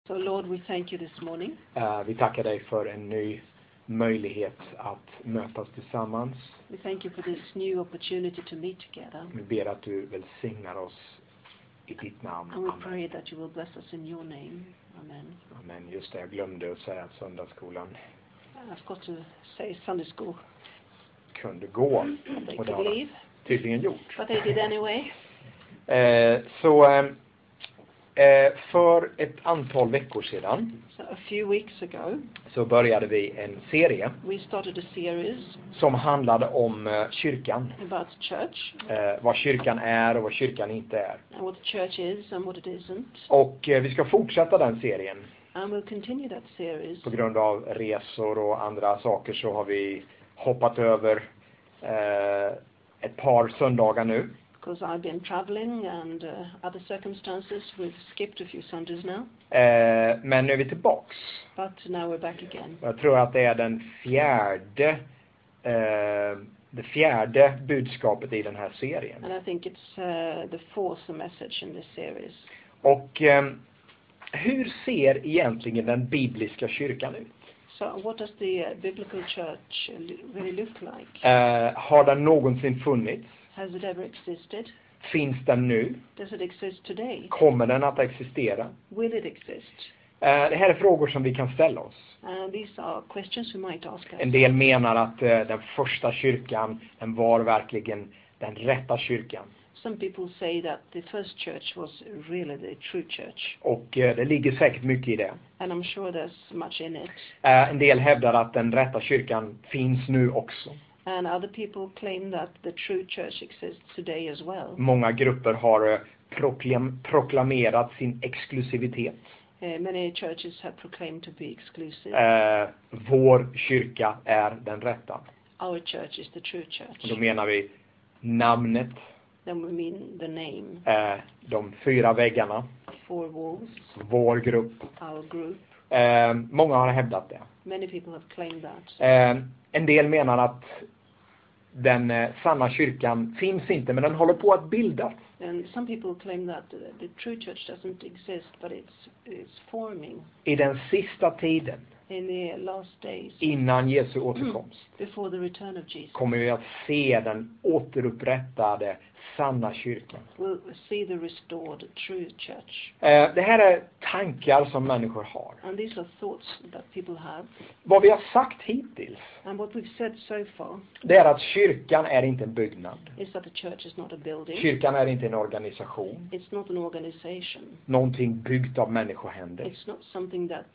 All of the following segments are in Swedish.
So Lord, we thank you this morning. Vi tackar dig för en ny möjlighet att mötas tillsammans. We thank you for this new opportunity to meet together. Vi ber att du välsignar oss i ditt namn. And we Amen. pray that you will bless us in your name. Amen. Amen. Just det, jag glömde att säga att söndagsskolan I've got to say Sunday school. kunde gå. They Och det could har de leave, tydligen gjort. but they did anyway. För ett antal veckor sedan So a few weeks ago, så började vi en serie we started a series som handlade om kyrkan. about church, Vad kyrkan är och vad kyrkan inte är. and what the church is and what it isn't. Och vi ska fortsätta den serien. And we'll continue that series. På grund av resor och andra saker så har vi hoppat över ett par söndagar nu. Because I've been traveling and other circumstances, we've skipped a few Sundays now. Men nu är vi tillbaks. But now we're back again. Jag tror att det är det fjärde budskapet i den här serien. And I think it's the fourth message in this series. Och hur ser egentligen den bibliska kyrkan ut? So what does the biblical church really look like? Har den någonsin funnits? Has it ever existed? Finns den nu? Does it exist today? Kommer den att existera? Will it exist? Det här är frågor som vi kan ställa oss. These are questions we might ask us. En del menar att den första kyrkan, den var verkligen den rätta kyrkan. Some people say that the first church was really the true church. Och det ligger säkert mycket i det. And I'm sure there's much in it. En del hävdar att den rätta kyrkan finns nu också. And other people claim that the true church exists today as well. Många grupper har proklamerat sin exklusivitet. Many churches have proclaimed to be exclusive. Vår kyrka är den rätta. Our church is the true church. Och då menar vi namnet. Then we mean the name. De 4 väggarna. 4 walls. Vår grupp. Our group. Många har hävdat det. Many people have claimed that. En del menar att den sanna kyrkan finns inte, men den håller på att bildas. And some people claim that the true church doesn't exist, but it's forming. I den sista tiden, In the last days, innan Jesu återkomst, before the return of Jesus, kommer vi att se den återupprättade sanna kyrkan. we'll see the restored true church. Det här är tankar som människor har. And these are thoughts that people have. Vad vi har sagt hittills, And what we've said so far det är att kyrkan är inte en byggnad. is that the church is not a building. Kyrkan är inte en organisation. It's not an organization. Någonting byggt av människohänder. It's not something that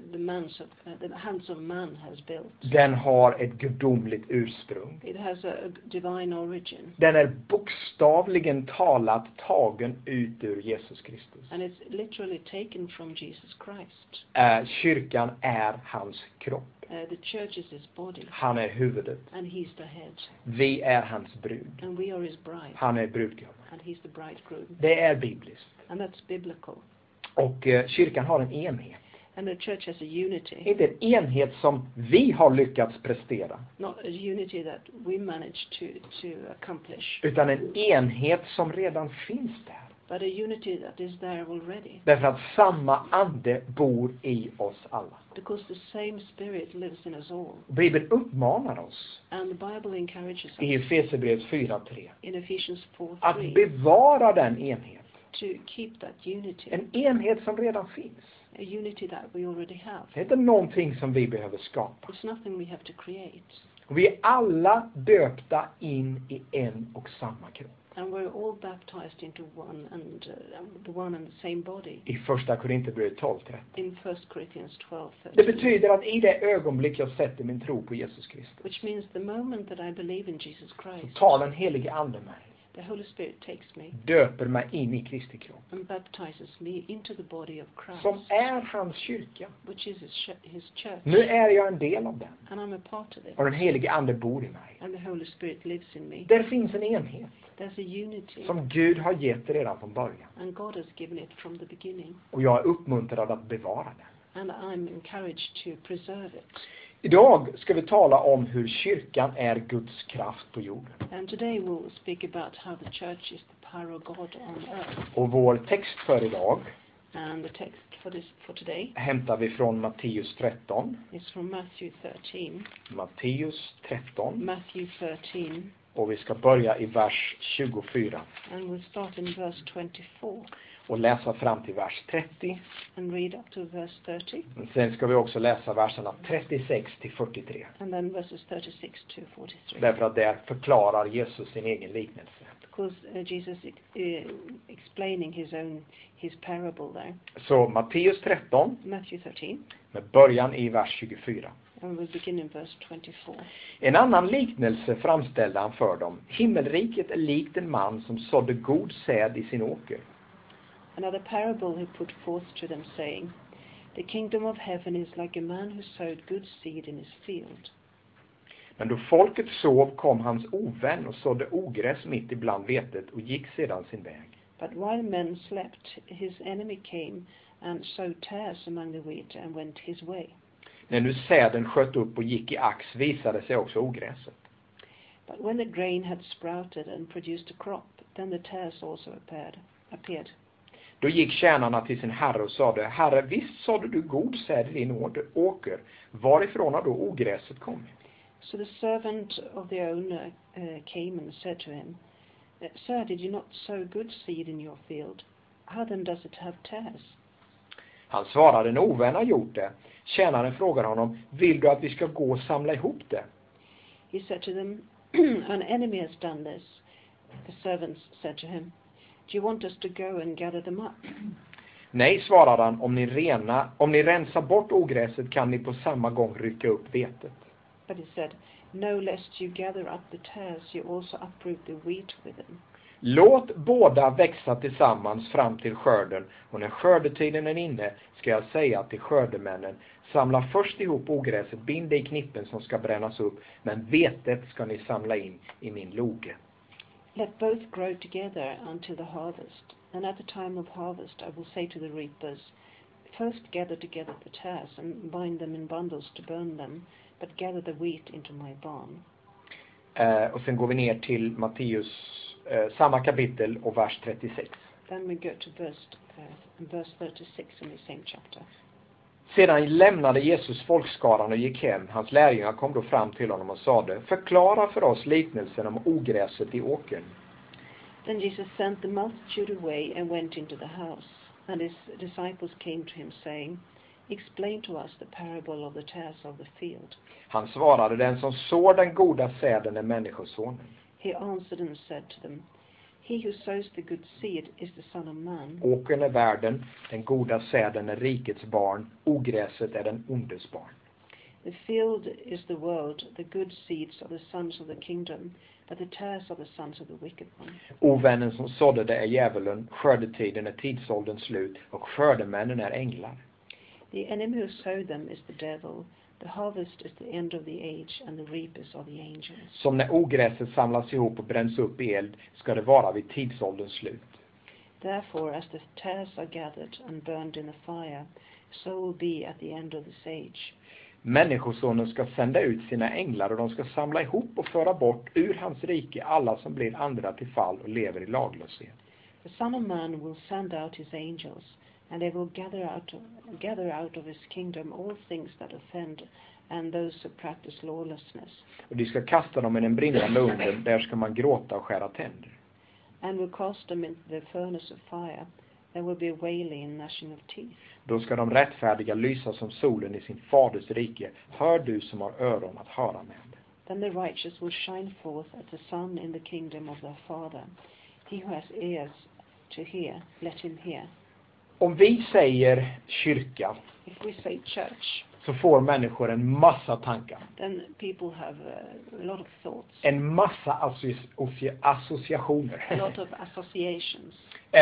the hands of man has built. Den har ett gudomligt ursprung. It has a divine origin. Den är bokstavligen talat tagen ut ur Jesus Kristus. And it's literally taken from Jesus Christ. Kyrkan är hans kropp. The church is his body. Han är huvudet. And he's the head. Vi är hans brud. And we are his bride. Han är brudgummen. And he's the bridegroom. Det är bibliskt. And that's biblical. Och kyrkan har en enhet. And the church has a unity. Inte en enhet som vi har lyckats prestera. Not a unity that we managed to accomplish. Utan en enhet som redan finns där. But a unity that is there already. Därför att samma ande bor i oss alla. Because the same spirit lives in us all. Bibeln uppmanar oss And the Bible encourages us i Efesierbrevet 4:3 in Ephesians att 4:3 bevara den enhet. to keep that unity. En enhet som redan finns. A unity that we already have. Det är inte någonting som vi behöver skapa. It's nothing we have to create. Och vi är alla döpta in i en och samma kropp. And we're all baptized into the one and the same body. I första Korinthierbrevet 12:13. In 1 Corinthians 12:13. Det betyder att i det ögonblick jag sätter min tro på Jesus Kristus, Which means the moment that I believe in Jesus Christ, tar den helige ande mig, the Holy Spirit takes me döper mig in i Kristi kropp, and baptizes me into the body of Christ, som är hans kyrka. which is his church. Nu är jag en del av den. And I'm a part of it. Och den helige ande bor i mig. And the Holy Spirit lives in me. Där finns en enhet There's a unity. som Gud har gett redan från början. And God has given it from the beginning. Och jag är uppmuntrad att bevara den. And I'm encouraged to preserve it. Idag ska vi tala om hur kyrkan är Guds kraft på jorden. And today we'll speak about how the church is the power of God on earth. Och vår text för idag And the text for today hämtar vi från Matteus 13. is from Matthew 13. Matteus 13. Matthew 13. Och vi ska börja i vers 24. And we'll start in verse 24. Och läsa fram till vers 30. And read up to verse 30. Sen ska vi också läsa verserna 36 till 43. And then verses 36 to 43. Därför att där förklarar Jesus sin egen liknelse. Because Jesus explaining his parable there. Så Matteus 13 Matthew 13. med början i vers 24. And we'll begin in verse 24. En annan liknelse framställde han för dem. Himmelriket är likt en man som sådde god säd i sin åker. Another parable he put forth to them, saying, The kingdom of heaven is like a man who sowed good seed in his field. Men då folket sov kom hans ovän och sådde ogräs mitt ibland vetet och gick sedan sin väg. But while men slept, his enemy came and sowed tares among the wheat and went his way. När nu säden sköt upp och gick i ax visade sig också ogräset. But when the grain had sprouted and produced a crop, then the tares also appeared. Då gick tjänarna till sin herre och sade, Herre, visst sådde du god säd i din åker. Varifrån har då ogräset kommit? So the servant of the owner came and said to him, Sir, did you not sow good seed in your field? How then does it have tares? Han svarade, en ovän har gjort det. Tjänaren frågade honom, vill du att vi ska gå och samla ihop det? He said to them, An enemy has done this. The servants said to him, Do you want us to go and gather them up? Nej, svarade han, om ni rensar bort ogräset kan ni på samma gång rycka upp vetet. But he said, No, lest you gather up the tares, you also uproot the wheat with them. Låt båda växa tillsammans fram till skörden, och när skördetiden är inne ska jag säga till skördemännen, samla först ihop ogräset, bind det i knippen som ska brännas upp, men vetet ska ni samla in i min loge. Let both grow together until the harvest, and at the time of harvest I will say to the reapers, First gather together the tares and bind them in bundles to burn them, but gather the wheat into my barn. Och sen går vi ner till Matteus samma kapitel och vers 36. Then we go to verse 36 in the same chapter. Sedan lämnade Jesus folkskaran och gick hem. Hans lärjungar kom då fram till honom och sade, förklara för oss liknelsen om ogräset i åkern. Then Jesus sent the multitude away and went into the house, and his disciples came to him, saying, Explain to us the parable of the tares of the field. Han svarade, den som sår den goda säden är människosonen. He answered and said to them, He who sows the good seed is the Son of Man. Åkern är världen, den goda säden är rikets barn, ogräset är den ondes barn. The field is the world, the good seeds are the sons of the kingdom, but the tares are the sons of the wicked one. Ovännen som sådde det är djävulen, skördetiden är tidsålderns slut, och skördemännen är änglar. The enemy who sowed them is the devil. The harvest is the end of the age, and the reapers are the angels. Som när ogräset samlas ihop och bränns upp i eld ska det vara vid tidsålderns slut. Therefore, as the tares are gathered and burned in the fire, so will be at the end of this age. Människosonen ska sända ut sina änglar och de ska samla ihop och föra bort ur hans rike alla som blir andra till fall och lever i laglöshet. The Son of Man will send out his angels, and they will gather out of his kingdom all things that offend, and those who practice lawlessness. Och de ska kasta dem i den brinnande ugnen, där ska man gråta och skära tänder. And will cast them into the furnace of fire. There will be wailing and gnashing of teeth. Då ska de rättfärdiga lysa som solen i sin faders rike. Hör du som har öron att höra med. Then the righteous will shine forth as the sun in the kingdom of their Father. He who has ears to hear, let him hear. Om vi säger kyrka, If we say church, så får människor en massa tankar. then people have a lot of thoughts, En massa associationer. a lot of associations.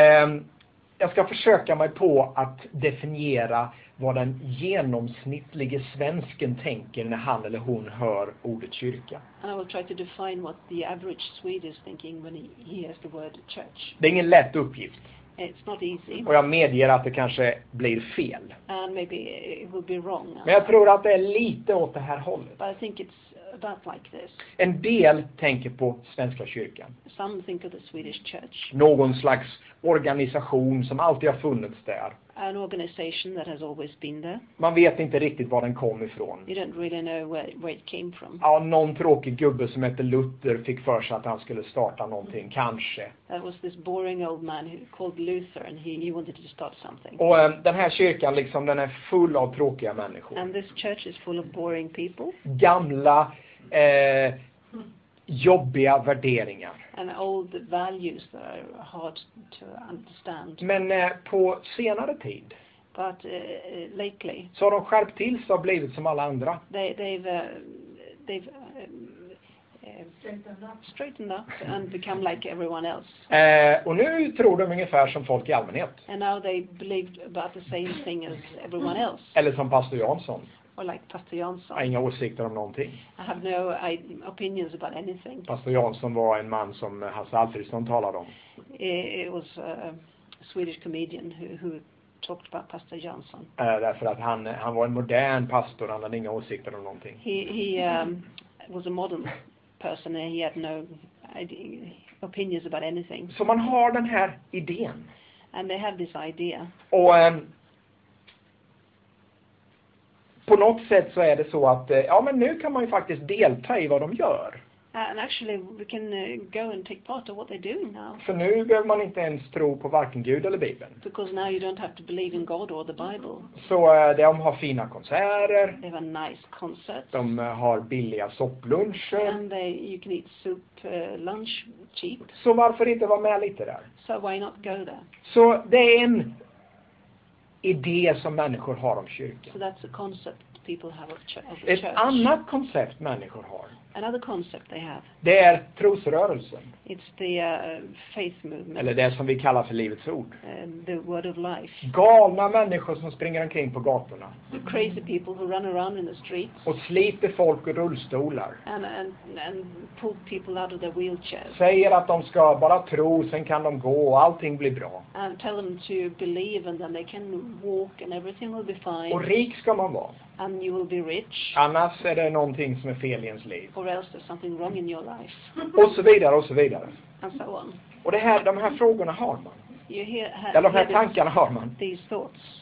Jag ska försöka mig på att definiera vad den genomsnittlige svensken tänker när han eller hon hör ordet kyrka. And I will try to define what the average Swede is thinking when he hears the word church. Det är ingen lätt uppgift. It's not easy, Och jag medger att det kanske blir fel. and maybe it will be wrong. Men jag tror att det är lite åt det här hållet. But I think it's about like this. En del tänker på Svenska kyrkan. Some think of the Swedish church Någon slags organisation som alltid har funnits där. an organization that has always been there. Man vet inte riktigt var den kom ifrån. You don't really know where it came from. Ja, någon tråkig gubbe som hette Luther fick för sig att han skulle starta någonting, kanske. That was this boring old man who called Luther, and he wanted to start something. Och den här kyrkan liksom, den är full av tråkiga människor. And this church is full of boring people. Gamla, jobbiga värderingar. And old values that are hard to understand. Men på senare tid But lately, så har de skärpt till sig och blivit som alla andra. they've straightened up and become like everyone else. Och nu tror de ungefär som folk i allmänhet. And now they believe about the same thing as everyone else. Eller som pastor Jansson. Or like Pastor Jansson. Jag har inga åsikter om någonting. I have no opinions about anything. Pastor Jansson var en man som Hasse Alfredsson talade om. It was a Swedish comedian who talked about Pastor Jansson. Därför att han var en modern pastor, han hade inga åsikter om någonting. He was a modern person and he had no opinions about anything. Så man har den här idén. And they have this idea. Och på något sätt så är det så att ja, men nu kan man ju faktiskt delta i vad de gör. And actually we can go and take part of what they're doing now. För nu behöver man inte ens tro på varken Gud eller Bibeln. Because now you don't have to believe in God or the Bible. Så de har fina konserter. They have a nice concert. De har billiga soppluncher. And you can eat soup lunch cheap. Så varför inte vara med lite där? So why not go there? Så det är en idé som människor har om kyrkan. So that's a concept people have of Ett church. annat koncept människor har. Another concept they have. Det är trosrörelsen. It's the faith movement. Eller det som vi kallar för livets ord. The word of life. Galna människor som springer omkring på gatorna. The crazy people who run around in the streets. Och sliter folk ur rullstolar. And pull people out of their wheelchairs. Säger att de ska bara tro, sen kan de gå och allting blir bra. And tell them to believe and then they can walk and everything will be fine. Och rik ska man vara. And you will be rich. Annars är det någonting som är fel i ens liv. Or else there's something wrong in your life. Och så vidare och så vidare. And so on. Och de här frågorna har man. You hear, Eller de här tankarna har man. These thoughts.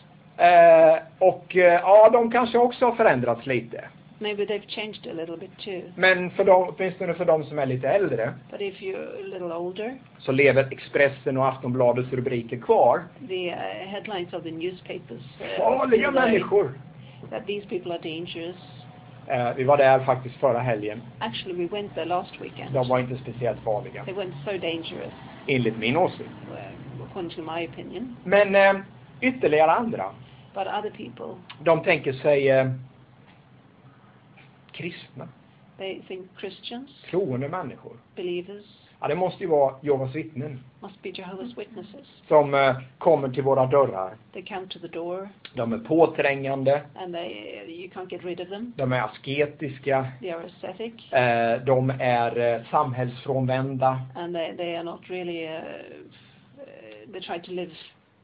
Ja, de kanske också har förändrats lite. Maybe they've changed a little bit too. Men för dem, åtminstone för de som är lite äldre, But if you're a little older, så lever Expressen och Aftonbladets rubriker kvar. the headlines of the newspapers Farliga människor. that these people are dangerous. Vi var där faktiskt förra helgen. Actually, we went there last weekend. De var inte speciellt farliga, They weren't so dangerous, enligt min åsikt. according to my opinion. Men ytterligare andra, But other people, de tänker sig kristna, they think Christians, troende människor. believers, Ja, det måste ju vara Jehovas vittnen must be Jehovah's Witnesses. som kommer till våra dörrar. They come to the door, De är påträngande, and you can't get rid of them. de är asketiska, They are ascetic, de är samhällsfrånvända. and they are not really. They try to live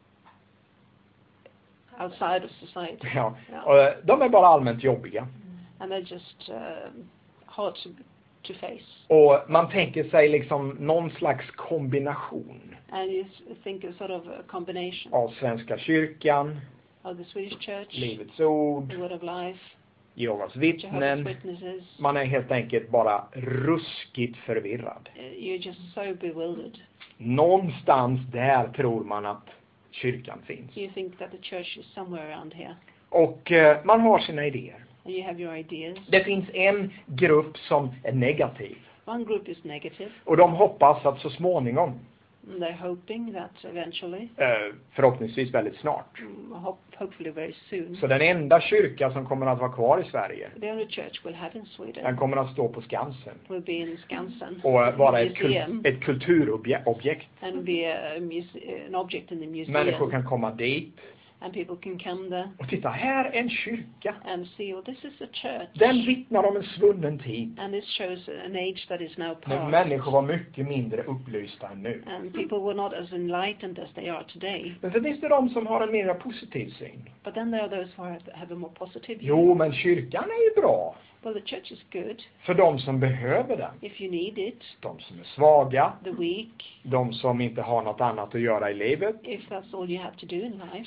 outside of society. Ja. Yeah. Och de är bara allmänt jobbiga. And they're just hard to face. Och man tänker sig liksom någon slags kombination And you think a sort of a combination av Svenska kyrkan, of the Swedish Church, Livets ord, the Word of Life, Jehovas Jehovah's vittnen. Witnesses. Man är helt enkelt bara ruskigt förvirrad. You're just so bewildered. Någonstans där tror man att kyrkan finns. You think that the church is somewhere around here. Och man har sina idéer. And you have your ideas. Det finns en grupp som är negativ. One group is negative. Och de hoppas att så småningom, And they're hoping that eventually, förhoppningsvis väldigt snart, hopefully very soon, så den enda kyrka som kommer att vara kvar i Sverige, the only church we'll have in Sweden den kommer att stå på Skansen will be in Skansen. och vara museum, ett kulturobjekt. and be an object in the museum. Människor kan komma dit And people can come there och titta, här är en kyrka. and see, well, this is a church. Den vittnar om en svunnen tid. And this shows an age that is now Men past. människor var mycket mindre upplysta än nu. And people were not as enlightened as they are today. Men så finns det de som har en mer positiv syn. But then there are those who have a more positive view. Jo, men kyrkan är ju bra. Well, the church is good För de som behöver den. if you need it. De som är svaga. The weak, De som inte har något annat att göra i livet. if that's all you have to do in life. Så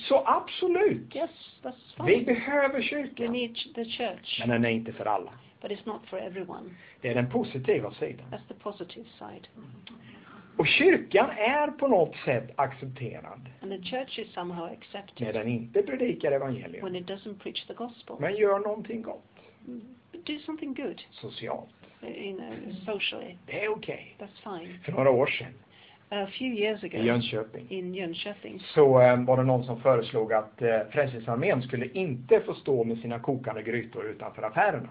Absolut. Yes, that's Vi fine. behöver We kyrkan. need the church, Men den är inte för alla. but it's not for everyone. Det är den positiva sidan. That's the positive side. Och kyrkan är på något sätt accepterad And the church is somehow när accepted den inte predikar evangelium. when it doesn't preach the gospel. Men gör någonting gott. Do something good, Socialt. socially. Det är okej. That's fine. För några år sedan A few years ago, i Jönköping in Jönköping, så var det någon som föreslog att Frälsningsarmén skulle inte få stå med sina kokande grytor utanför affärerna.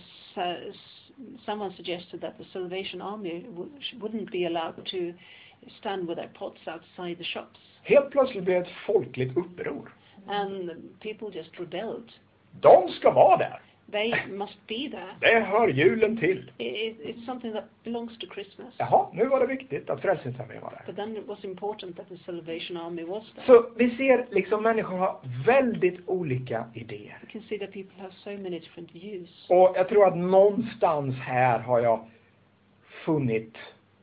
Someone suggested that the Salvation Army wouldn't be allowed to stand with their pots outside the shops. Helt plötsligt blev ett folkligt uppror. And people just rebelled. De ska vara där. They must be there. Det hör julen till. It's something that belongs to Christmas. Jaha, nu var det viktigt att Frälsningsarmén var där. But then it was important that the Salvation Army was there. Så vi ser liksom människor har väldigt olika idéer. You can see that people have so many different views. Och jag tror att någonstans här har jag funnit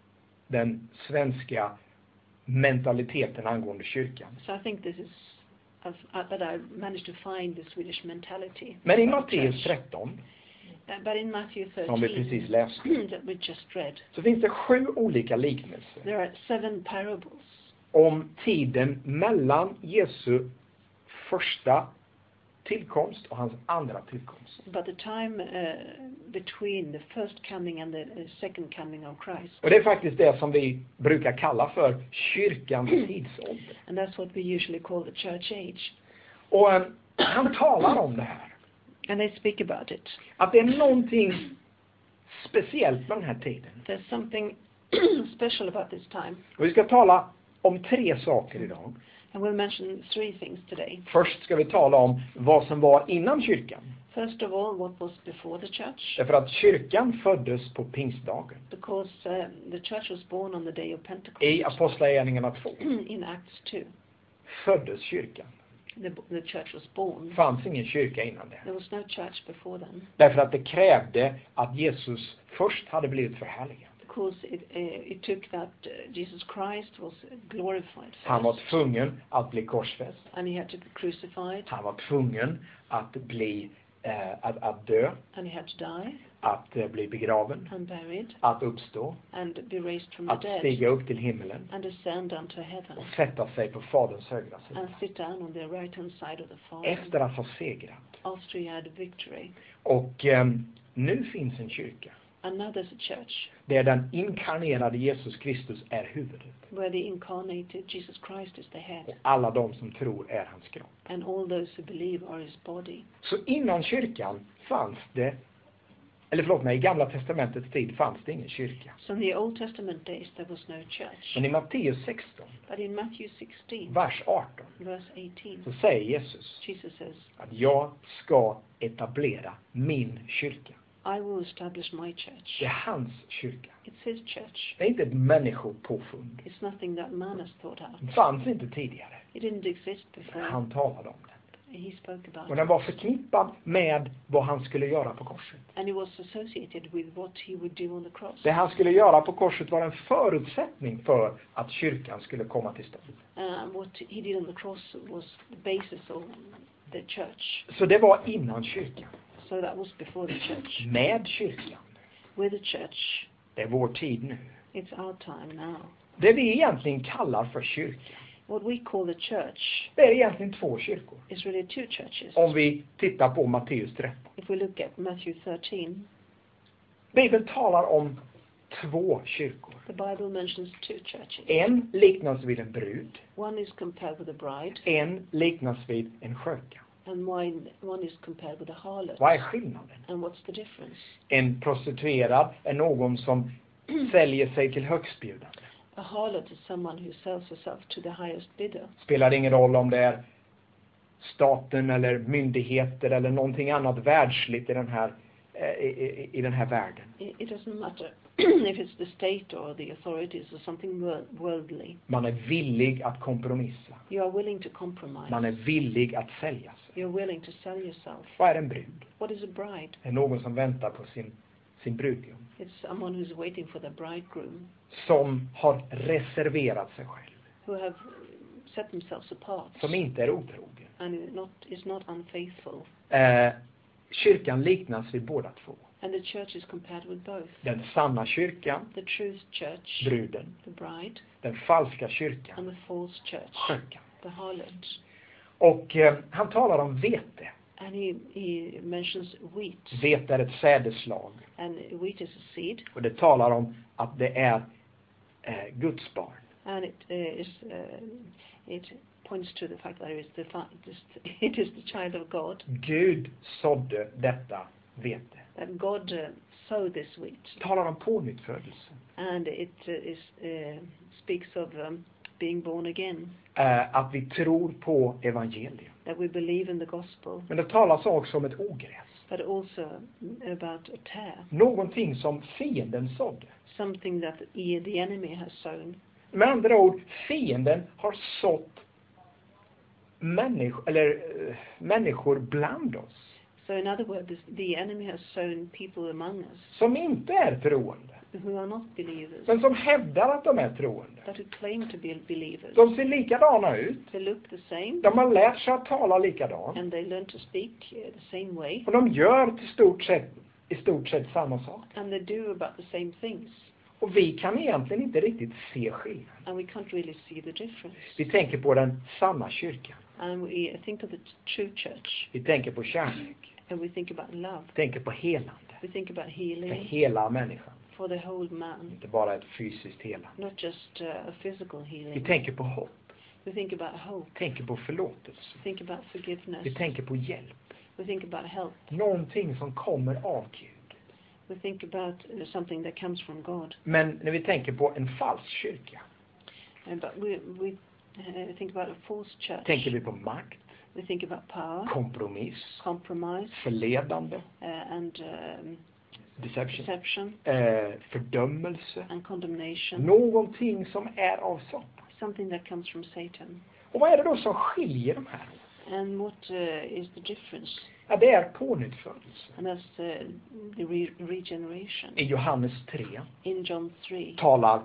den svenska mentaliteten angående kyrkan. So I think this is that I managed to find the Swedish mentality. Men i about the Matteus church. 13, But in Matthew som vi 13, precis läste, that we just read, så finns det 7 olika liknelser there are 7 parables om tiden mellan Jesu första tillkomst och hans andra tillkomst. about the time between the first coming and the second coming of Christ. Och det är faktiskt det som vi brukar kalla för kyrkans tidsålder. And that's what we usually call the church age. Och han talar om det här. And they speak about it. Att det är någonting speciellt med den här tiden. There's something special about this time. Och vi ska tala om 3 saker idag. And we'll mention 3 things today. Först ska vi tala om vad som var innan kyrkan. First of all, what was before the church? Därför att kyrkan föddes på pingstdagen. Because the church was born on the day of Pentecost. I Apostlagärningarna 2 In Acts 2, föddes kyrkan. the church was born. Det fanns ingen kyrka innan det. There was no church before then. Därför att det krävde att Jesus först hade blivit förhärligad. Because it took that Jesus Christ was glorified Han var first. tvungen att bli korsfäst. And he had to be crucified. Han var tvungen att bli att dö, And he had to die att bli begraven, and buried att uppstå, and be raised from the att dead stiga upp till himmelen and ascend unto heaven och sätta sig på Faderns högra sida. and sit down on the right hand side of the Father Efter att ha segrat. after he had a victory. Och nu finns en kyrka And now there's a church där den inkarnerade Jesus Kristus är huvudet. where the incarnated Jesus Christ is the head, Och alla de som tror är hans kropp. and all those who believe are his body. Så innan kyrkan fanns det, eller förlåt mig, i Gamla testamentets tid fanns det ingen kyrka. So in the Old Testament days there was no church. Men i Matteus 16, But in Matthew 16, vers 18, verse 18, så säger Jesus Jesus says, att jag ska etablera min kyrka. I will establish my church. Det är hans kyrka. It's his church. Det är inte ett människopåfund. It's nothing that man has thought out. Det fanns inte tidigare. It didn't exist before. Han talade om den. He spoke about Och den it. var förknippad med vad han skulle göra på korset. And it was associated with what he would do on the cross. Det han skulle göra på korset var en förutsättning för att kyrkan skulle komma till stånd. What he did on the cross was the basis of the church. Så det var innan kyrkan. So that was before the church. Med kyrkan. With the church, Det är vår tid nu. it's our time now. Det vi egentligen kallar för kyrkan, What we call the church det är egentligen 2 kyrkor. is really 2 churches. Om vi tittar på Matteus 13. If we look at Matthew 13, Bibeln talar om 2 kyrkor. the Bible mentions 2 churches. En liknas vid en brud. One is compared with a bride, En liknas vid en sköka. and one is compared with a harlot. Vad är skillnaden? And what's the difference? En prostituerad är någon som säljer sig till högstbjudande. A harlot is someone who sells herself to the highest bidder. Spelar ingen roll om det är staten eller myndigheter eller någonting annat världsligt i den här världen. It doesn't matter if it's the state or the authorities or something worldly. Man är villig att kompromissa. You are willing to compromise. Man är villig att sälja sig. You're willing to sell yourself. Vad är en brud? What is a bride? Det är någon som väntar på sin brudgum. It's someone who's waiting for the bridegroom, Som har reserverat sig själv. who have set themselves apart, Som inte är otrogen. and is not unfaithful. Kyrkan liknas vid båda två. And the church is compared with both. Den sanna kyrkan, The truth church, bruden. the bride, Den falska kyrkan, and the false church, skökan. the harlot. Och han talar om vete. And he mentions wheat. Vete är ett sädeslag. And wheat is a seed. Och det talar om att det är Guds barn. And it points to the fact that it is the child of God. Gud sådde detta vete. That God sowed this wheat. Talar om pånyttfödelse. And it speaks of being born again. Att vi tror på evangelium. That we believe in the gospel. Men det talas också om ett ogräs. But also about a tare. Någonting som fienden sådde. Something that the enemy has sown. Med andra ord, fienden har sått människor bland oss. So in other words, the enemy has sown people among us Som inte är troende. who are not believers, Men som hävdar att de är troende. but who claim to be believers. De ser likadana ut. They look the same, De har lärt sig att tala likadant. and they learn to speak the same way, Och de gör i stort sett samma sak. and they do about the same things. Och vi kan egentligen inte riktigt se skillnaden. And we can't really see the difference. Vi tänker på den sanna kyrkan. And we think of the true church, Vi tänker på kärlek. and we think about love. Vi tänker på helande. We think about För healing hela människan. for the whole man, Inte bara ett fysiskt helande. not just a physical Vi healing. tänker på hopp. We think about hope. Vi tänker på förlåtelse. We think about forgiveness. Vi tänker på hjälp. We think about help. Någonting som kommer av Gud. We think about something that comes from God. Men när vi tänker på en falsk kyrka, But we think about a false church. tänker vi på makt, We think about power, kompromiss, compromise, förledande, and deception, deception, fördömelse. and condemnation. Någonting som är av Satan. Something that comes from Satan. Och vad är det då som skiljer de här? And what is the difference? Ja, det är pånyttfödelse. And that's the regeneration. I Johannes 3 In John 3, talar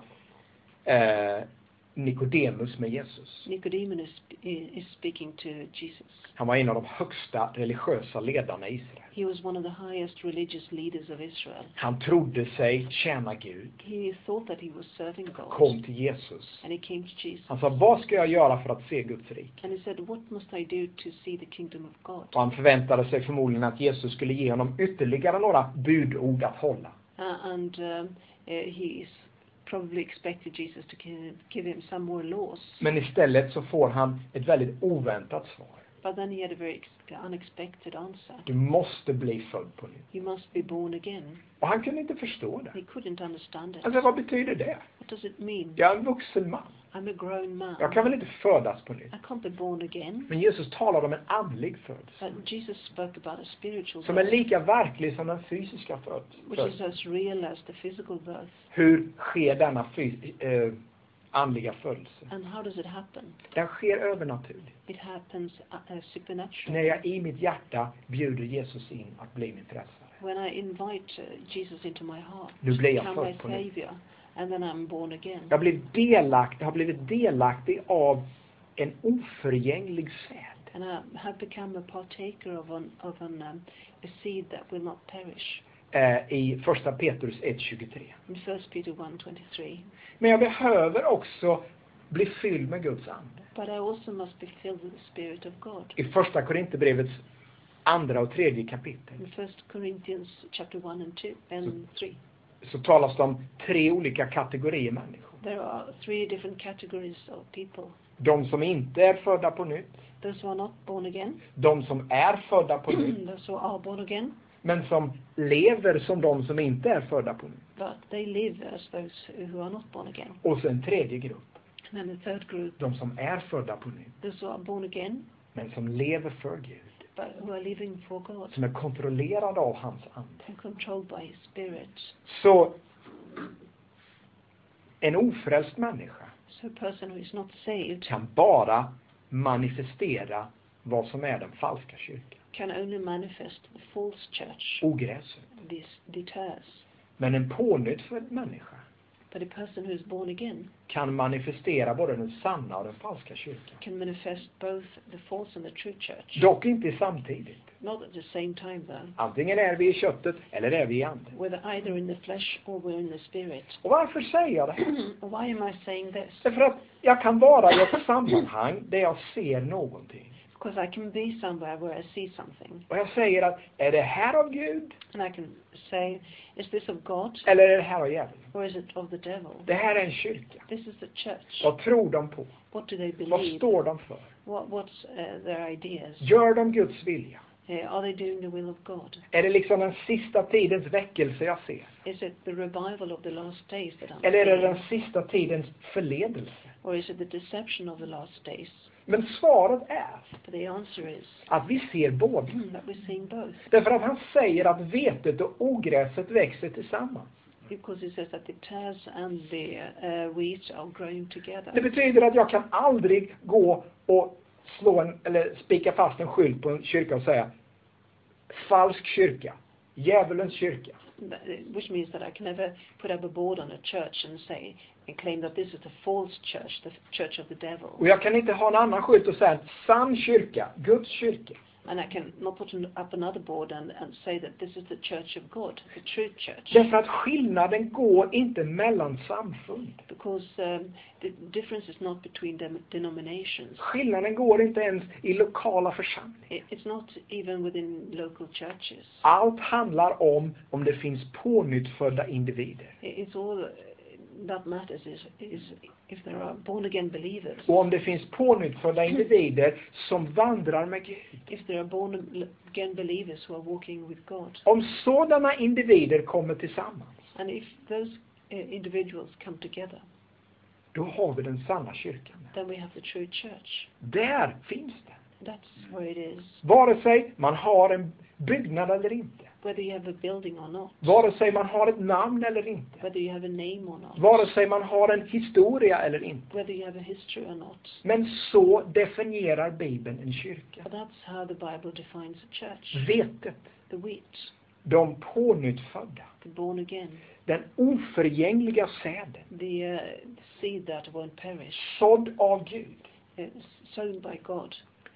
Nikodemus med Jesus. Nicodemus is speaking to Jesus. Han var en av de högsta religiösa ledarna i Israel. He was one of the highest religious leaders of Israel. Han trodde sig tjäna Gud. He thought that he was serving God. Kom till Jesus. And he came to Jesus. Han sa, vad ska jag göra för att se Guds rike? And he said, what must I do to see the kingdom of God? Och han förväntade sig förmodligen att Jesus skulle ge honom ytterligare några budord att hålla. He probably expected Jesus to give him some more laws. Men istället så får han ett väldigt oväntat svar. But then he had a very unexpected answer. Du måste bli född på nytt. You must be born again. Och han kunde inte förstå det. He couldn't understand it. Alltså, vad betyder det? What does it mean? Jag är en vuxen man. I'm a grown man. Jag kan väl inte födas på nytt? I can't be born again. Men Jesus talar om en andlig födelse. But Jesus spoke about a spiritual Som är birth, lika verklig som den fysiska which is födseln. as real as the physical birth. Hur sker denna andliga födelse? And how does it happen? Den sker övernaturligt. It happens När supernaturally. jag i mitt hjärta bjuder Jesus in att bli min frälsare. When I invite Jesus into my heart, Nu blir jag become my född på nytt. savior, and then I'm born again. Jag har blivit delaktig av en oförgänglig säd. And I have become a partaker of a seed that will not perish. I första Petrus 1:23. In 1 Peter 1:23. Men jag behöver också bli fylld med Guds ande. But I also must be filled with the Spirit of God. I första Korinthierbrevets andra och tredje kapitel In 1 Corinthians chapter 1 and 2 and 3. så talas det om 3 olika kategorier människor. There are 3 different categories of people. De som inte är födda på nytt. Those who are not born again. De som är födda på nytt. Those who are born again. Men som lever som de som inte är födda på nytt. But they live as those who are not born again. Och så en tredje grupp. And then the third group. De som är födda på nytt. Those who are born again. Men som lever för Gud. But who are living for God. Som är kontrollerade av hans ande. And controlled by His Spirit. Så en ofrälst människa So a person who is not saved kan bara manifestera vad som är den falska kyrkan. can only manifest the false church. Ogräset. This deters. Men en pånyttfödd människa But a person who is born again kan manifestera både den sanna och den falska kyrkan. can manifest both the false and the true church. Dock inte samtidigt. Not at the same time though. Antingen är vi i köttet eller är vi i anden. Whether either in the flesh or we're in the spirit. Och varför säger jag det här? Why am I saying this? Därför att jag kan vara i ett sammanhang där jag ser någonting. Because I can be somewhere where I see something. Och jag säger att, är det här av Gud? And I can say, is this of God? Eller är det här av djävulen? Or is it of the devil? Det här är en kyrka. This is the church. Vad tror de på? What do they Vad believe? står de för? What's their ideas? Gör de Guds vilja? Are they doing the will of God? Är det liksom den sista tidens väckelse jag ser? Is it the revival of the last days that I'm Eller är det den seeing? sista tidens förledelse? Or is it the deception of the last days? Men svaret är But the answer is att vi ser båda. that we're seeing both. Därför att han säger att vetet och ogräset växer tillsammans. Because he says that the tares and the wheat are growing together. Det betyder att jag kan aldrig gå och eller spika fast en skylt på en kyrka och säga falsk kyrka, djävulens kyrka. Which means that I can never put up a board on a church and claim that this is the false church, the church of the devil. Och jag kan inte ha en annan skylt och säga sann kyrka, Guds kyrka. And I can not put up another board and say that this is the church of God, the true church. Därför att skillnaden går inte mellan samfund. Because the difference is not between denominations. Skillnaden går inte ens i lokala församlingar. It's not even within local churches. Allt handlar om det finns pånyttfödda individer. It's all that matters is if there are born again believers. Och om det finns pånyttfödda individer som vandrar med Gud. If there are born again believers who are walking with God. Om sådana individer kommer tillsammans. And if those individuals come together. Då har vi den sanna kyrkan. Then we have the true church. Där finns det. That's where it is. Vare sig man har en byggnad eller inte. Whether you have a building or not. Vare sig man har ett namn eller inte. Whether you have a name or not. Vare sig man har en historia eller inte. Whether you have a history or not. Men så definierar Bibeln en kyrka. But that's how the Bible defines a church. Vetet. The wheat. De pånyttfödda. The born again. Den oförgängliga säden. The seed that won't perish. Sådd av Gud. Sown by God.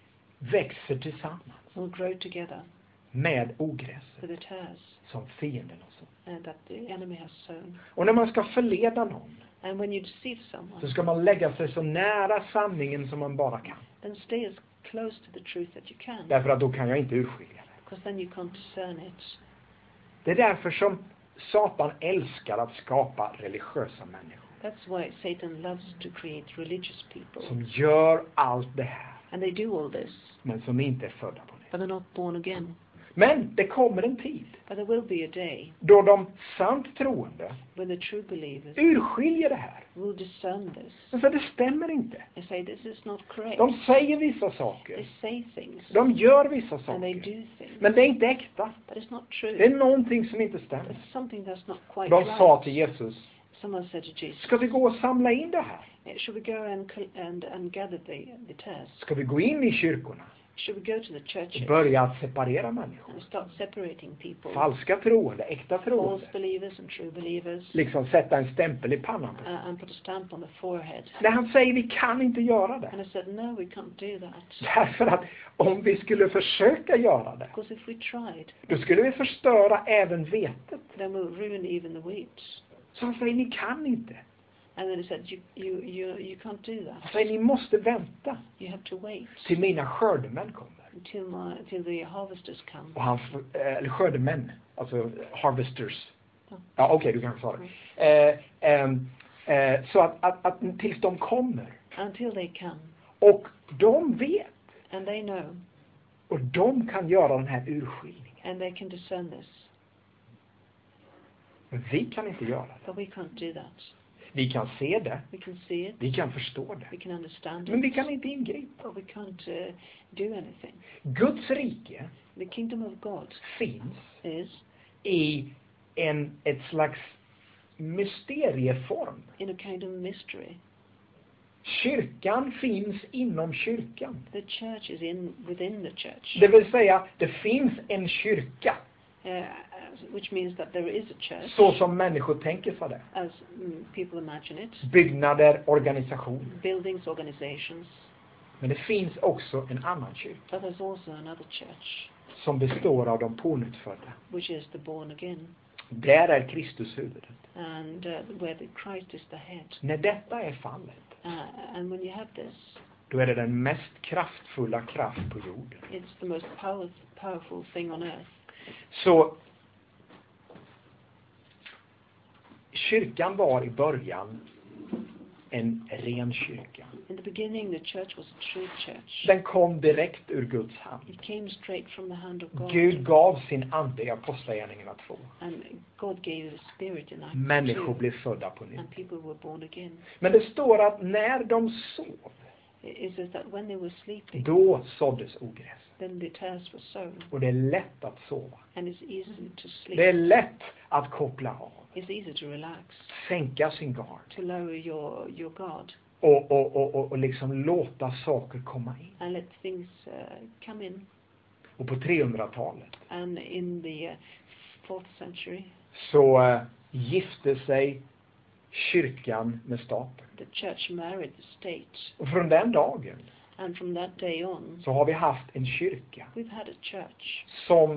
Växer tillsammans. Will grow together. Med ogräset. With the tares. Som fienden har sått. And that the enemy has sown. Och när man ska förleda någon. And when you deceive someone. Så ska man lägga sig så nära sanningen som man bara kan. Then stay as close to the truth that you can. Därför att då kan jag inte urskilja det. Because then you can't discern it. Det är därför som Satan älskar att skapa religiösa människor. That's why Satan loves to create religious people. Som gör allt det här. And they do all this. Men som inte är födda på det. But they're not born again. Men det kommer en tid. But there will be a day. Då de sant troende. When the true believers. Urskiljer det här. Will discern this. Men för det stämmer inte. They say this is not correct. De säger vissa saker. They say things. De gör vissa And they saker. do things. Men det är inte äkta. But it's not true. Det är någonting som inte stämmer. It's something that's not quite De right. sa till Jesus. Someone said to Jesus. Ska vi gå och samla in det här? Should we go and gather the tares? Ska vi gå in i kyrkorna? Should we go to the churches? Och börja att separera människor? And start separating people. Falska troende, äkta troende. False believers and true believers. Liksom sätta en stämpel i pannan. And put a stamp on the forehead. När han säger vi kan inte göra det. And I said, no, we can't do that. Därför att om vi skulle försöka göra det. Because if we tried. Då skulle vi förstöra även vetet. Then we'll ruin even the wheat. Så han säger ni kan inte. And then he said, you can't do that. Han säger ni måste vänta. You have to wait. Till mina skördemän kommer. Until the harvesters come. Och han, eller skördemän. Alltså harvesters. Ja, okej, du kan svara. Så att tills de kommer. Until they come. Och de vet. And they know. Och de kan göra den här urskiljningen. And they can discern this. Men vi kan inte göra det. But we can't do that. Vi kan se det. We can see it. Vi kan förstå det. We can understand Men it. vi kan inte ingripa. But we can't do anything. Guds rike. The kingdom of God finns is i ett slags mysterieform. in a kind of mystery. Kyrkan finns inom kyrkan. The church is within the church. Det vill säga, det finns en kyrka. which means that there is a church, så som människor tänker sig det. as people imagine it, Byggnader, organisation. buildings, organizations, Men det finns också en annan kyrka but there's also another church, som består av de pånyttfödda. which is the born again, Där är Kristus huvudet. and where the Christ is the head. När detta är fallet, And when you have this, då är det den mest kraftfulla kraft på jorden. it's the most powerful thing on earth. Så kyrkan var i början en ren kyrka. In the beginning, the church was a true church. Den kom direkt ur Guds hand. It came straight from the hand of God. Gud gav sin ande i Apostlagärningarna 2. And God gave the Spirit in Acts Människor 2, blev födda på nytt. and people were born again. Men det står att när de sov, It says that when they were sleeping, då såddes ogräs. then the tares were sown, Och det är lätt att sova. and it's easy to sleep. Det är lätt att koppla av. It's easy to relax, Sänka sin gard. to lower your guard, Och liksom låta saker komma in. and let things come in. Och på 300-talet And in the 4th century, så gifte sig kyrkan med staten. the church married the state. Och från den dagen And from that day on, så har vi haft en kyrka we've had a church. som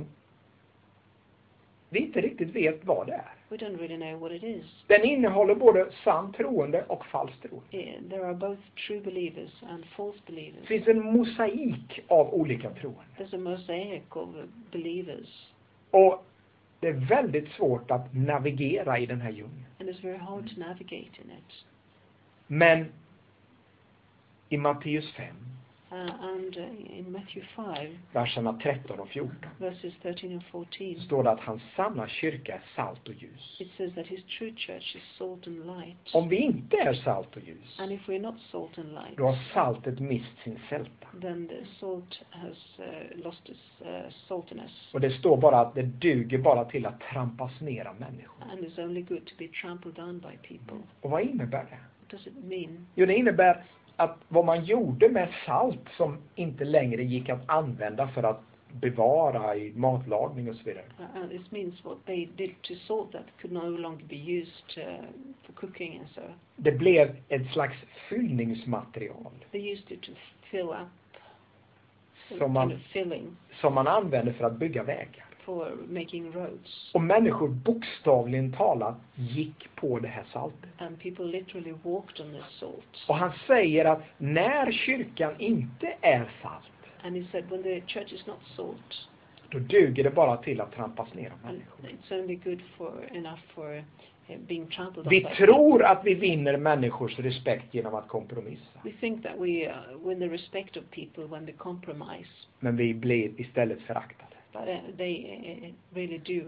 vi inte riktigt vet vad det är. We don't really know what it is. Den innehåller både sant troende och falskt troende. There are both true believers and false Det believers. finns en mosaik av olika troende. There's a mosaic of believers, Och det är väldigt svårt att navigera i den här djungeln. and it's very hard to navigate in it. Men i Matteus 5, And in Matthew 5, verserna 13 och 14, verses 13 and 14, står det att hans sanna kyrka är salt och ljus. it says that his true church is salt and light. Om vi inte är salt och ljus, And if we're not salt and light, då har saltet mist sin sälta. then the salt has lost its saltiness, Och det står bara att det duger bara till att trampas ner av människor. and is only good to be trampled down by people. Och vad innebär det? What does it mean? Jo, det innebär att vad man gjorde med salt som inte längre gick att använda för att bevara i matlagning och så vidare. And this means what they did to salt that could no longer be used for cooking and so. Det blev ett slags fyllningsmaterial They used it to fill up, som kind of filling man använde för att bygga vägar. for making roads. Och människor bokstavligen talat gick på det här saltet. And people literally walked on this salt. Och han säger att när kyrkan inte är salt, And he said when the church is not salt, då duger det bara till att trampas ner av and människor. it's only good enough for being trampled on Vi by tror att vi vinner människors respekt genom att kompromissa. We think that we win the respect of people when they compromise, Men vi blir istället föraktade. but they really do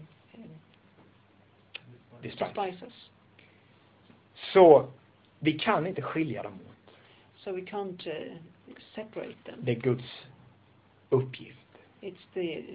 despise us. Så vi kan inte skilja dem åt. So we can't separate them. Det är Guds uppgift. It's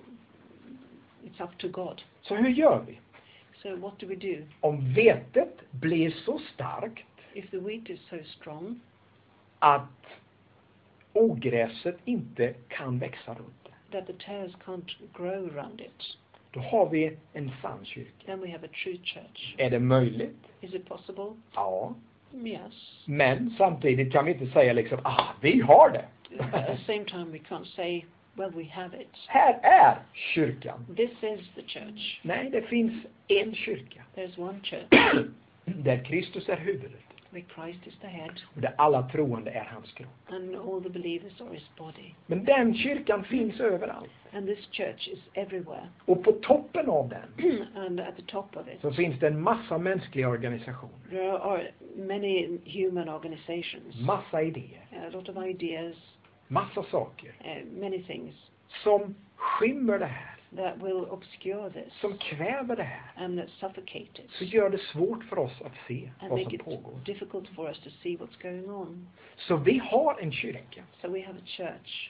up to God. Så hur gör vi? So what do we do? Om vetet blir så starkt If the wheat is so strong att ogräset inte kan växa runt det, that the tares can't grow around it, då har vi en sann kyrka. then we have a true church. Är det möjligt? Is it possible? Ja. Yes. Men samtidigt kan vi inte säga liksom, vi har det. At the same time, we can't say, well, we have it. Här är kyrkan. This is the church. Nej, det finns en kyrka. There's one church Där Kristus är huvudet. where Christ is the head Och där alla troende är hans kropp. and all the believers are his body. Men den kyrkan finns överallt. And this church is everywhere. Och på toppen av den And at the top of it, så finns det en massa mänskliga organisationer. there are many human organizations, Massa idéer. a lot of ideas, Massa saker. many things Som skymmer det här. that will obscure this Som kväver det här. and that suffocate it Så gör det svårt för oss att se and vad make som it pågår. difficult for us to see what's going on. Så vi har en kyrka. So we have a church,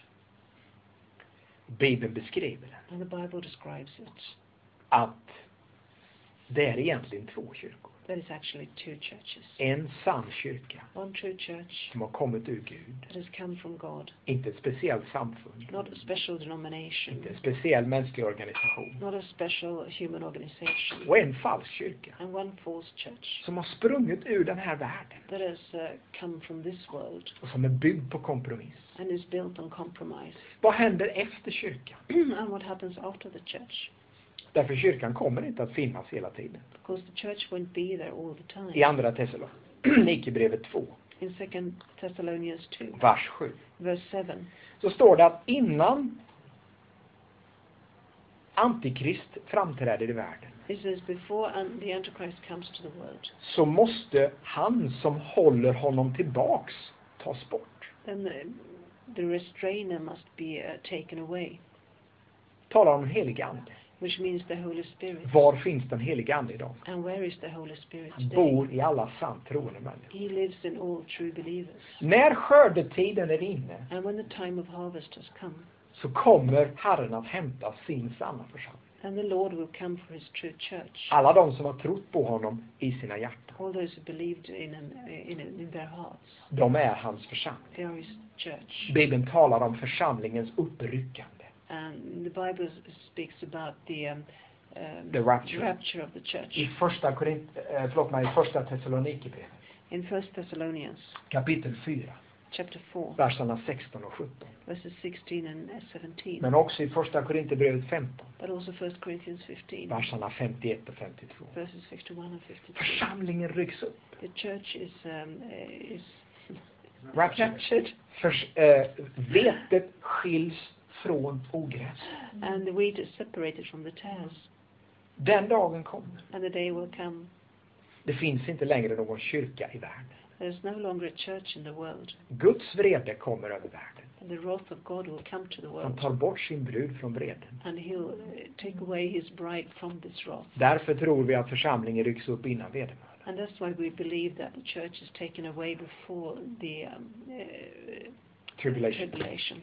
Bibeln beskriver den. and the Bible describes it, Att Det är egentligen 2 kyrkor. That is actually 2 churches. En sann kyrka One true church som har kommit ur Gud. that has come from God. Inte ett speciellt samfund. Not a special denomination. Inte en speciell mänsklig organisation. Not a special human organization. Och en falsk kyrka And one false church som har sprungit ur den här världen. that has come from this world Och som är byggd på kompromiss. and is built on compromise. Vad händer efter kyrkan? And what happens after the church? Därför kyrkan kommer inte att finnas hela tiden. Because the church won't be there all the time. I andra Thessalonikerbrevet 2, In 2 Thessalonians 2, vers 7. verse 7, Så står det att innan Antikrist framträder i världen, it says before the Antichrist comes to the world, så måste han som håller honom tillbaks tas bort. then the restrainer must be taken away, Talar om den helige ande. which means the Holy Spirit. Var finns den helige ande idag? And where is the Holy Spirit Han today? bor i alla sant troende människor. He lives in all true believers. När skördetiden är inne, And when the time of harvest has come, så kommer Herren att hämta sin sanna församling. and the Lord will come for his true church. Alla de som har trott på honom i sina hjärtan, All those who believed in their hearts, de är hans församling. they are his church. Bibeln talar om församlingens uppryckande. And the Bible speaks about the rapture of the church. I första Thessalonikerbrevet, In 1 Thessalonians kapitel 4, chapter 4, verserna 16 och 17. verses 16 and 17, Men också i första Korinthierbrevet 15, but also 1 Corinthians 15, verserna 51 och 52. verses 51 and 52. Församlingen rycks upp. The church is Raptured. Vetet skiljs från ogräs. and the wheat is separated from the tares, Den dagen kommer. and the day will come. Det finns inte längre någon kyrka i världen. There's no longer a church in the world, Guds vrede kommer över världen. and the wrath of God will come to the Han world, tar bort sin brud från vreden. and he'll take away his bride from this wrath. Därför tror vi att församlingen rycks upp innan vedermödan. And that's why we believe that the church is taken away before the tribulation.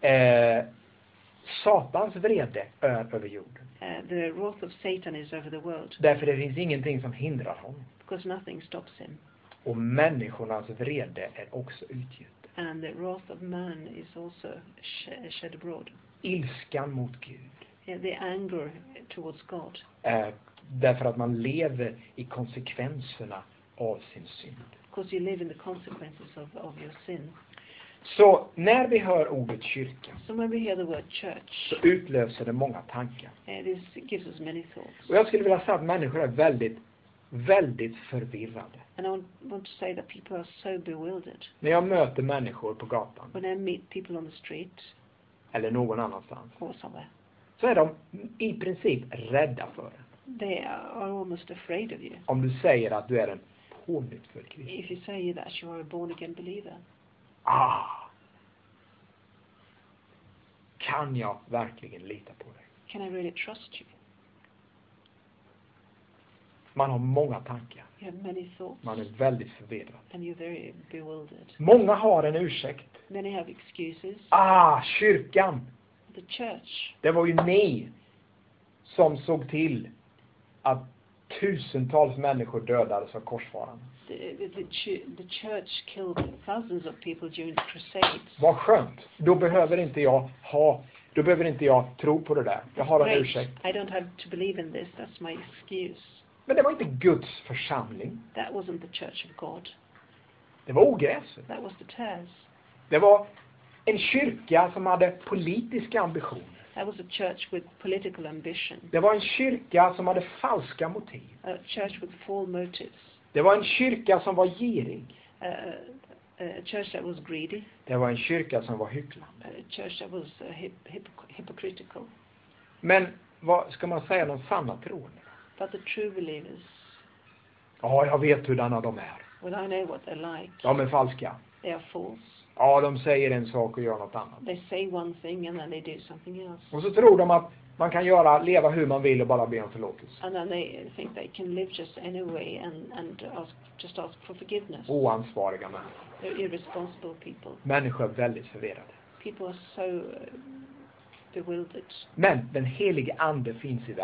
Satans vrede är över jorden. The wrath of Satan is over the world, Därför det finns ingenting som hindrar honom. because nothing stops him. Och människornas vrede är också utgjuten. And the wrath of man is also shed abroad. Ilskan mot Gud. The anger towards God, Därför att man lever i konsekvenserna av sin synd. because you live in the consequences of your sin. Så när vi hör ordet kyrka, So when we hear the word church, så utlöser det många tankar. this gives us many thoughts. Och jag skulle vilja säga att människor är väldigt, väldigt förvirrade. And I want to say that people are so bewildered. När jag möter människor på gatan, When I meet people on the street eller någon annanstans, or somewhere, så är de i princip rädda för det. they are almost afraid of you. Om du säger att du är en pånyttfödd kristen. If you say that you are a born-again believer, Kan jag verkligen lita på dig? can I really trust you? Man har många tankar. You have many thoughts, Man är väldigt förvirrad. and you're very bewildered. Många har en ursäkt. Many have excuses. Kyrkan. The church, Det var ju ni som såg till att tusentals människor dödades av korsfararna. the church killed thousands of people during the Crusades. Vad skönt. Då behöver inte jag tro på det där. Jag har en Great. ursäkt. I don't have to believe in this. That's my excuse. Men det var inte Guds församling. That wasn't the church of God. Det var ogräset. That was the tares. Det var en kyrka som hade politiska ambitioner. That was a church with political ambition. Det var en kyrka som hade falska motiv. A church with false motives. Det var en kyrka som var girig. A church that was greedy. Det var en kyrka som var hycklande. A church that was hypocritical. Men vad ska man säga de sanna troende? But the true believers, Ja, jag vet hurdana de är. well, I know what they're like. De är falska. They are false. Ja, de säger en sak och gör något annat. They say one thing and then they do something else. Och så tror de att man kan leva hur man vill och bara be om förlåtelse. And then they think they can live just anyway and ask for forgiveness. Oansvariga människor. They're irresponsible people. Människor är väldigt förvirrade. People are so bewildered. Men den helige ande finns i världen.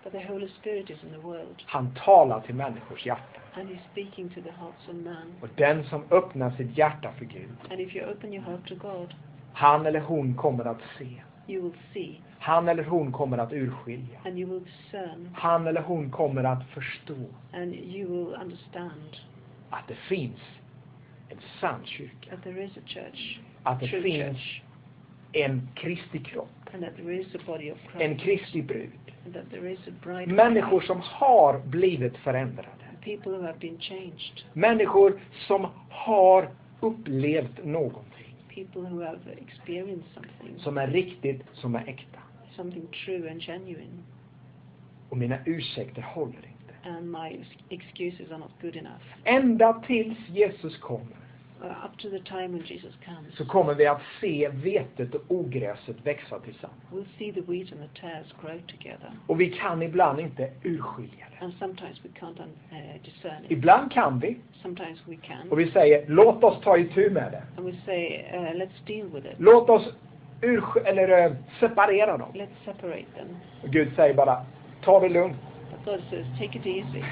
But the Holy Spirit is in the world, Han talar till människors hjärtan. and He's speaking to the hearts of man. Och den som öppnar sitt hjärta för Gud, And if you open your heart to God, han eller hon kommer att se. you will see, Han eller hon kommer att urskilja. and you will discern, Han eller hon kommer att förstå and you will understand att det finns en sann kyrka. that there is a church, Att det true finns church, en Kristi kropp. and that there is a body of En Christ, Kristi brud. and that there is a bride of Människor Christ, som har blivit förändrade. people who have been changed, Människor som har upplevt någonting people who have experienced something, som är riktigt, som är äkta. something true and genuine, Och mina ursäkter håller inte. and my excuses are not good enough. Ända tills Jesus kommer Up to the time when Jesus comes, så kommer vi att se vetet och ogräset växa tillsammans. we'll see the wheat and the tares grow together. Och vi kan ibland inte urskilja det. And sometimes we can't discern it. Ibland kan vi. Sometimes we can. Och vi säger, låt oss ta itu med det. And we say, let's deal with it. Låt oss separera dem. Let's separate them. Och Gud säger bara, ta det lugnt. But God says, take it easy.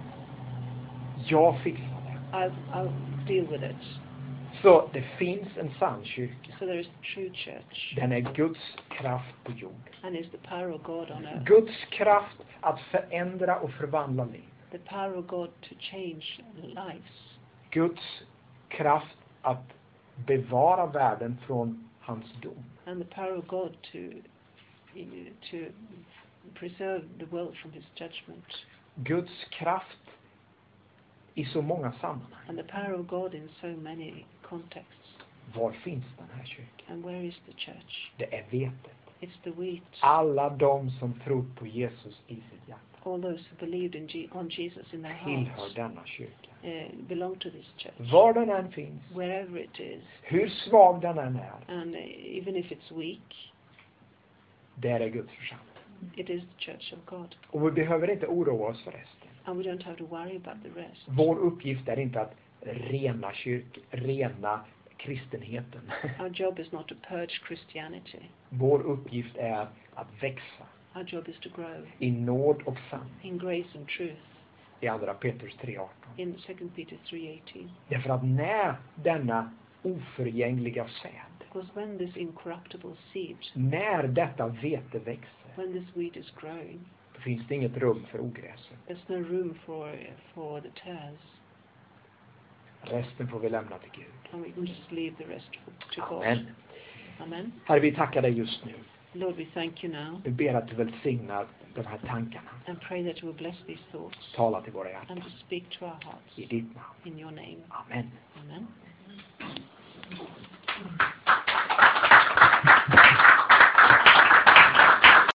Jag fixar det. I'll deal with it. Så det finns en sann kyrka. So there is a true church. Den är Guds kraft på jorden. And it's the power of God on earth. Guds kraft att förändra och förvandla liv. The power of God to change lives. Guds kraft att bevara världen från hans dom. And the power of God to preserve the world from His judgment. Guds kraft i så många sammanhang. And the power of God in so many contexts. Var finns den här kyrkan? And where is the church? Det är vetet. It's the wheat. Alla de som tror på Jesus i sitt hjärta All those who believed on Jesus in their tillhör hearts denna kyrka. belong to this church. Var den än finns, Wherever it is. hur svag den än är, And even if it's weak, där är Guds församling. it is the church of God. Och vi behöver inte oroa oss för resten. And we don't have to worry about the rest. Vår uppgift är inte att rena kristenheten. Our job is not to purge Christianity. Vår uppgift är att växa Our job is to grow i nåd och sanning. in grace and truth. I andra Petrus 3:18. In 2 Peter 3:18. Därför att när denna oförgängliga säd, Because when this incorruptible seed, när detta vete växer, when this wheat is growing, då finns det inget rum för ogräset. there's no room for the tares. Resten får vi lämna till Gud. And we can just leave the rest to God. Amen. Amen. Herre, vi tackar dig just nu. Lord, we thank you now Vi ber att du välsignar de här tankarna. and pray that you will bless these thoughts Tala till våra hjärtan. and to speak to our hearts I ditt namn. in your name. Amen. Amen.